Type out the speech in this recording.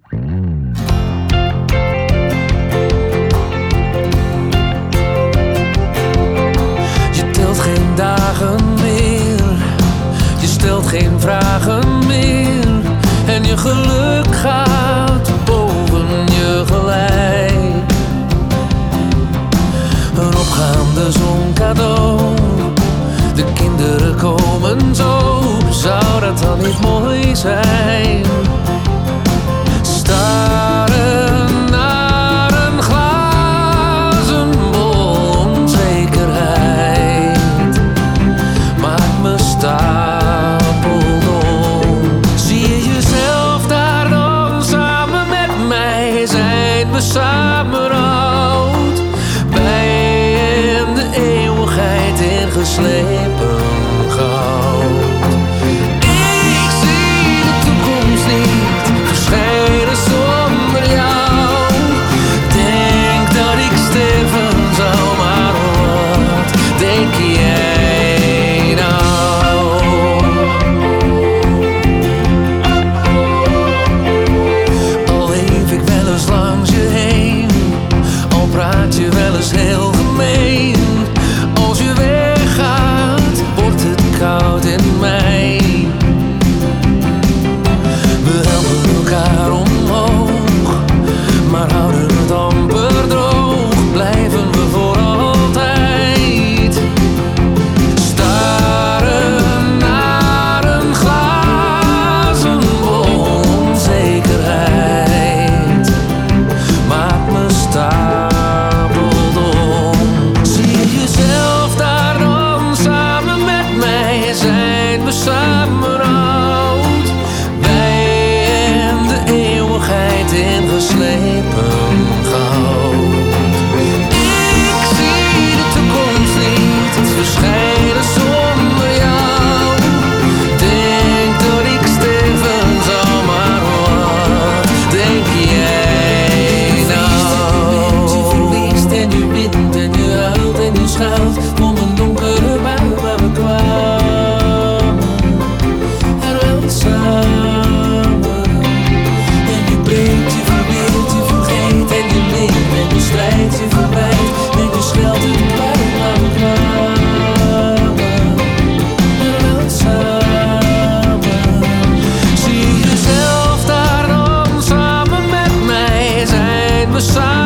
Je telt geen dagen meer, je stelt geen vragen meer. En je geluk gaat boven je gelijk. Een opgaande zon cadeau, de kinderen komen zo. Zou dat dan niet mooi zijn? Staren naar een glazen bol onzekerheid maakt me stapeldol. Zie je jezelf daar dan samen met mij? Zijn we samen oud? Bij en de eeuwigheid ingeslepen goud. Ik zie de toekomst niet verschijnen zonder jou. Denk dat ik sterven zou, maar wat denk jij nou? Al leef ik wel eens langs je heen, al praat je wel eens heel gemeen. Als je weggaat, wordt het koud in mij. We helpen elkaar omhoog, maar houden het amper droog. Blijven we voor altijd staren naar een glazen bol onzekerheid maakt me stapeldol. Zie je jezelf daar dan samen met mij? Zijn we samen oud? Wij en de eeuwigheid ingeslepen goud. Ik zie de toekomst niet verschijnen zonder jou. Denk dat ik sterven zou, maar wat denk jij nou? Je verliest en je wint en je huilt en je schuilt om een donkere bui waar we kwamen er wel samen. En je breekt, je verweert, je vergeet en je leeft en je strijdt, je verwijt en je scheldt en je buit waar we kwamen er wel samen. Zie jezelf daar dan samen met mij? Zijn we samen